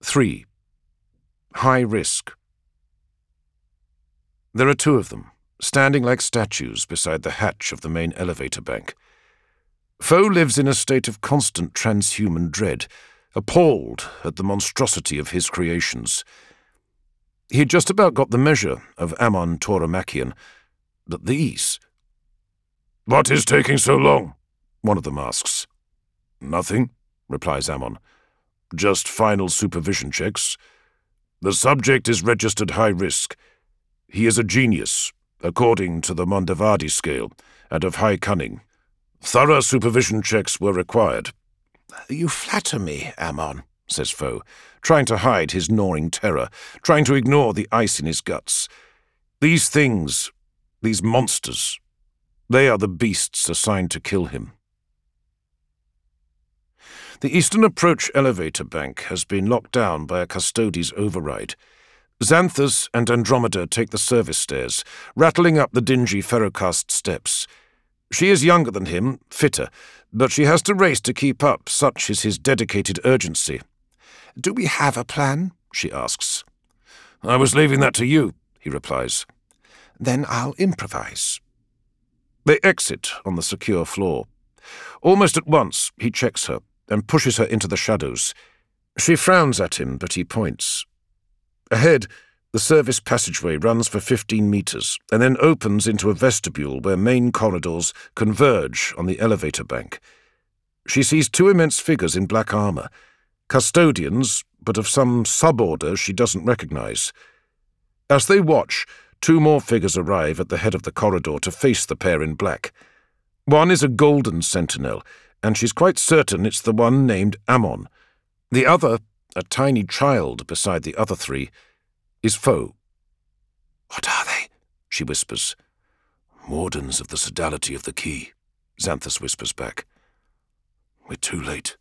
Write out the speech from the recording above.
3. High Risk. There are 2 of them, standing like statues beside the hatch of the main elevator bank. Foe lives in a state of constant transhuman dread, appalled at the monstrosity of his creations. He had just about got the measure of Amon Tauromachian, but these... "What is taking so long?" one of them asks. "Nothing," replies Amon. "Just final supervision checks. The subject is registered high risk. He is a genius, according to the Mondavadi scale, and of high cunning. Thorough supervision checks were required." "You flatter me, Amon," says Foe, trying to hide his gnawing terror, trying to ignore the ice in his guts. These things, these monsters, they are the beasts assigned to kill him. The Eastern Approach elevator bank has been locked down by a Custodes override. Xanthus and Andromeda take the service stairs, rattling up the dingy ferrocast steps. She is younger than him, fitter, but she has to race to keep up, such is his dedicated urgency. "Do we have a plan?" she asks. "I was leaving that to you," he replies. "Then I'll improvise." They exit on the secure floor. Almost at once, he checks her and pushes her into the shadows. She frowns at him, but he points. Ahead, the service passageway runs for 15 meters and then opens into a vestibule where main corridors converge on the elevator bank. She sees 2 immense figures in black armor, custodians, but of some suborder she doesn't recognize. As they watch, 2 more figures arrive at the head of the corridor to face the pair in black. One is a golden sentinel, and she's quite certain it's the one named Amon. The other, a tiny child beside the other 3, is Foe. "What are they?" she whispers. "Wardens of the Sodality of the Key," Xanthus whispers back. "We're too late."